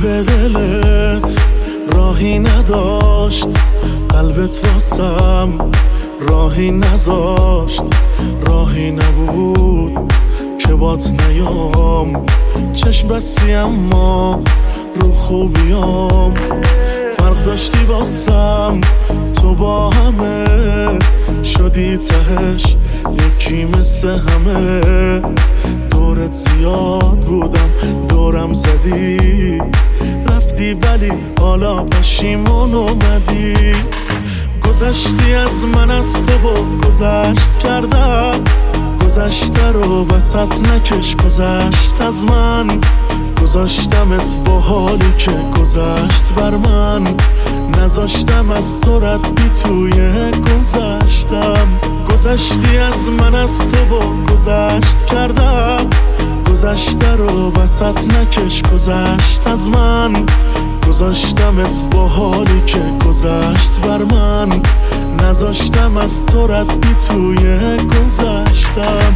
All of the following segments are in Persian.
به دلت راهی نداشت، قلبت واسم راهی نذاشت، راهی نبود که بات نیام، چشم بستی اما رو خوبیام، فرق داشتی واسم تو با همه، شدی تهش یکی مثل همه، دورت زیاد بودم دورم زدی، رفتی ولی حالا پشیمون اومدی، گذشتی از من از تو و گذشت کردم، گذشته رو وسط نکش، گذشت از من، گذاشتمت با حالی که گذشت بر من، نذاشتم از تو رد بی توی گذشتم، گذشتی از من از تو و گذشت کردم، گذشته رو وسط نکش، گذشت از من، گذاشتمت با حالی که گذشت بر من، نذاشتم از تو رد بی توی گذشتم.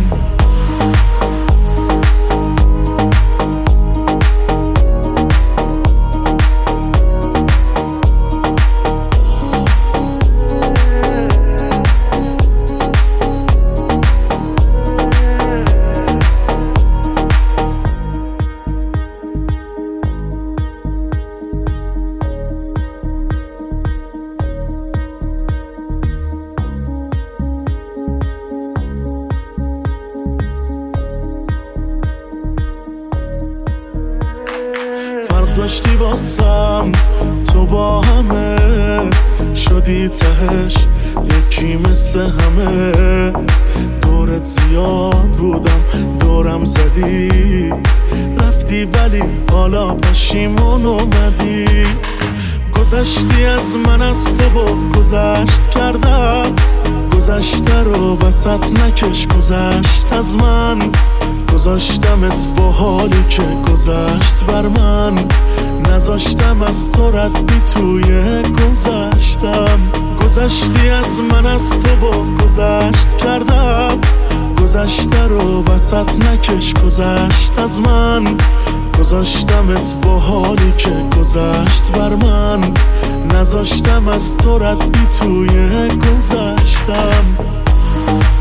داشتی واسم تو با همه، شدی تهش یکی مثل همه، دورت زیاد بودم دورم زدی، رفتی ولی حالا پشیمون اومدی، گذشتی از من از تو و گذشت کردم، گذشته رو وسط نکش، گذشت از من، گذاشتمت با حالی که گذشت بر من، نذاشتم از تو رد بی توی گذشتم، گذشتی از من از تو و گذشت کردم، گذشته رو وسط نکش، گذشت از من، گذاشتمت با حالی که گذشت بر من، نذاشتم از تو رد بی توی گذشتم.